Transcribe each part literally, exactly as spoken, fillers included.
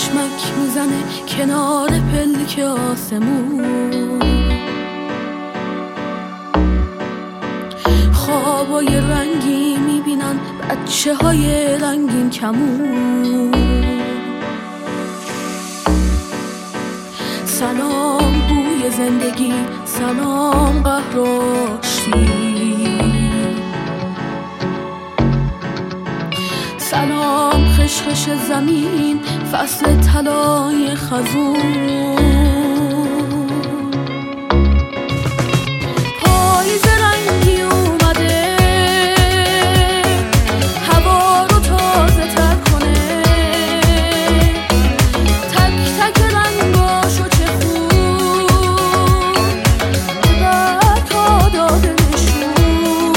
چشمک میزنه کنار پلک آسمون، خوابای رنگی میبینن بچه های رنگین کمون. سلام بوی زندگی، سلام قهر و آشتی، سلام خشخش زمین، فصل طلای خزون. پاییز رنگی اومده هوا رو تازه تر کنه، تک تک رنگاشو چه خوب به برگا داده نشون.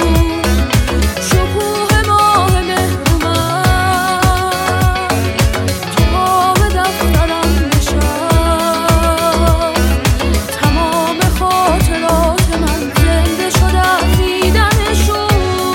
شکوه ماه مهر اومد تو بام دفترم نشست، تمام خاطرات من زنده شد از دیدنشون.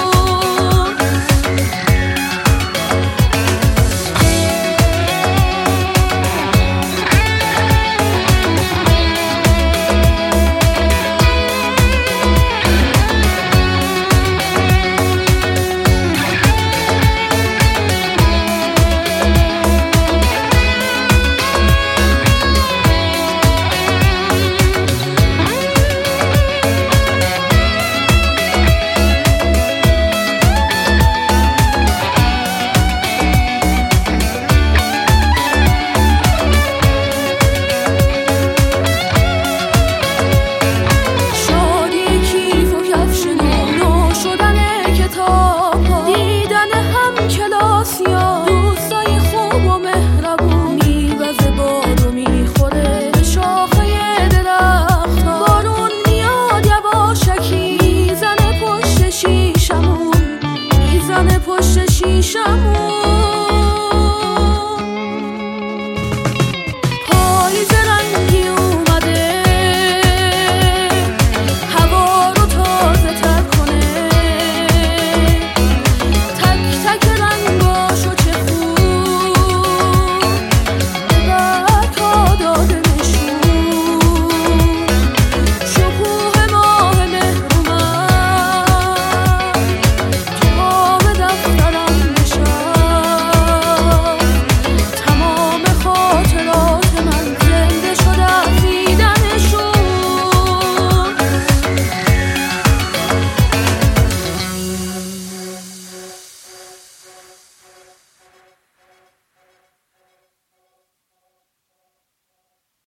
دوستای خوب و مهربون میوزه بارو میخوره به شاخه درخت، بارون میاد یواشکی میزنه پشت شیشمون، میزنه پشت شیشمون.